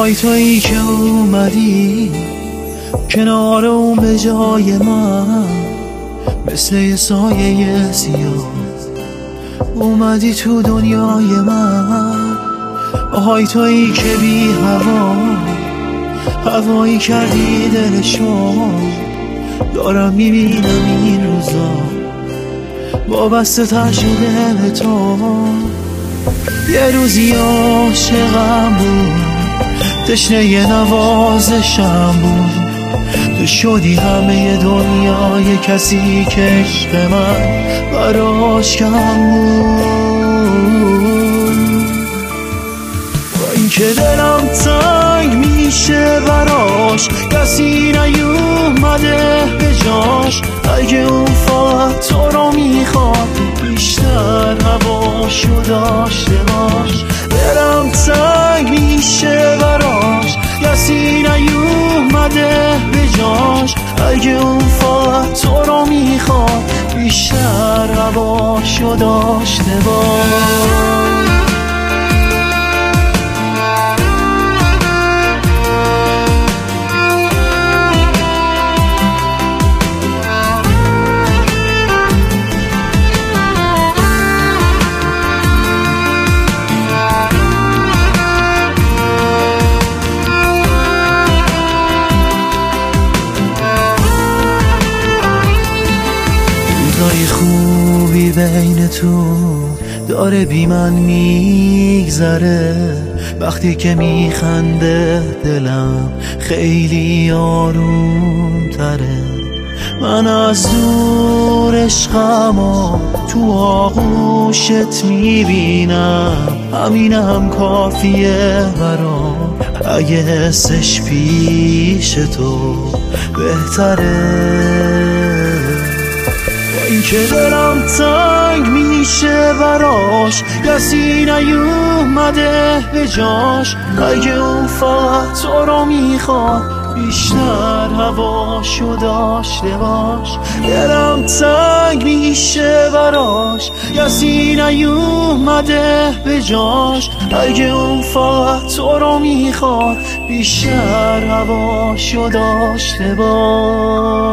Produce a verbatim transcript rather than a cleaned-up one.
پاهای تویی که اومدی کنار اون به جای من، مثل یه سایه سیاه اومدی تو دنیای من. پاهای تویی که بی هوا هوایی کردی دلشو، دارم میبینم این روزا وابسته تر شده به تو. یه روزی عاشقم بود، تشنه یه نوازشم بود، تو شدی همه دنیای کسی که عشق من براش کم بود. با این که دلم تنگ میشه براش، کسی نیومده به جاش، اگه اون فقط تو رو میخواد بیشتر هواشو داشته باش. دلم تنگ میشه براش، کسی نیومده به جاش، اگه اون فقط تو رو میخواد بیشتر هواشو داشته باش. خوبی بین تو داره بی من میگذره، وقتی که میخنده دلم خیلی آروم تره. من از دور عشقمو تو آغوشت میبینم، همینم کافیه برام، اگه حسش پیش تو بهتره. این که دلم تنگ میشه براش، کسی نیومده به جاش، اگه اون فقط تو رو میخواد بیشتر هواشو داشته باش. دلم تنگ میشه براش، کسی نیومده به جاش، اگه اون فقط تو رو میخواد بیشتر هواشو داشته باش.